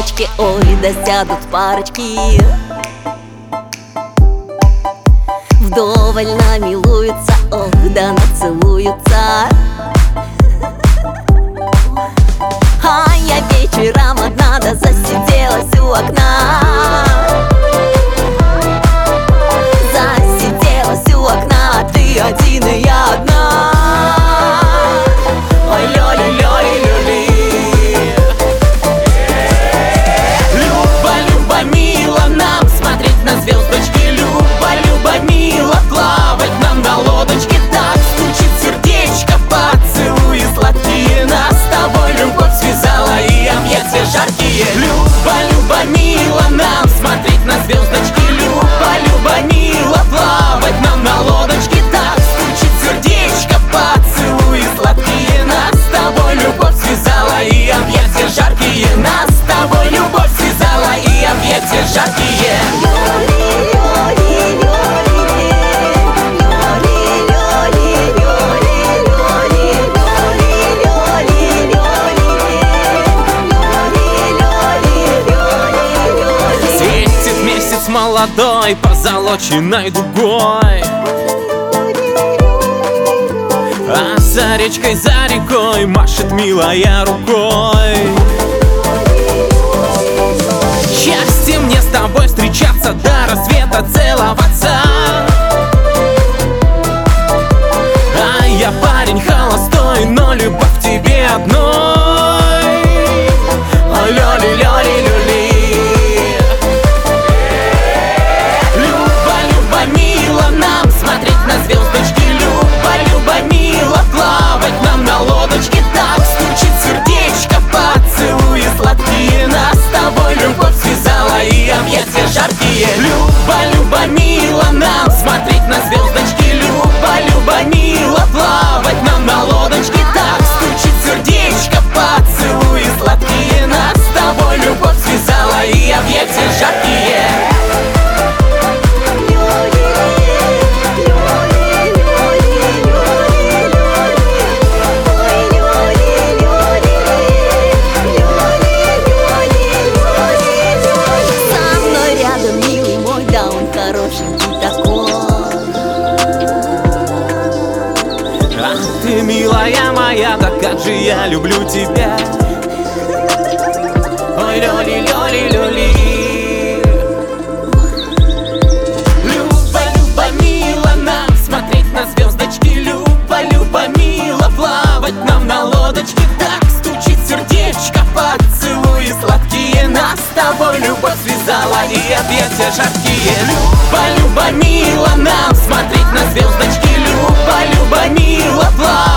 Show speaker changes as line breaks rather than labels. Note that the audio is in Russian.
лодочке, ой, да сядут парочки. Вдоволь намилуются, ох, да нацелуются. А я вечером одна, да засиделась у окна. Засиделась у окна, а ты один и я одна. Ой, лёли-лёли-лёли. Люба-люба, мило нам смотреть на звездочки. Люба-люба, мило плавать нам на лодочке. Так стучит сердечко, поцелуи сладкие. Нас с тобой любовь связала и объятия жаркие. Люба-люба, мило нам смотреть на звездочки. Люба-люба, мило плавать нам на лодочке. Так стучит сердечко, поцелуи сладкие. Нас с тобой любовь связала и объятия жаркие. Нас с тобой любовь связала и объятия жаркие.
Светит месяц молодой, позолоченной дугой, а за речкой, за рекой машет милая рукой. Счастье мне с тобой встречаться, до рассвета целоваться. А я парень холостой, но любовь к тебе одной. Ой, лёли-лёли-лёли. Люба-люба, мило нам смотреть на звездочки. Люба-люба, мило плавать нам на лодочке. Так стучит сердечко, поцелуи сладкие. Нас с тобой любовь связала и объятия жаркие. Люба-люба, мило нам смотреть на звездочки. Люба-люба, мило плавать нам на лодочке. Так стучит сердечко, поцелуи сладкие. Нас с тобой любовь связала и объятия жаркие.
Со мной рядом, милый мой, да он хорошенький такой.
Ах ты, милая моя, да как же я люблю тебя. Ой, лёли-лёли-лёли. Люба-люба, мило нам смотреть на звездочки. Люба-люба, мило плавать нам на лодочке. Так стучит сердечко, поцелуи сладкие. Нас с тобой любовь связала и объятия жаркие. Люба-люба, мило нам смотреть на звездочки. Люба-люба, мило плавать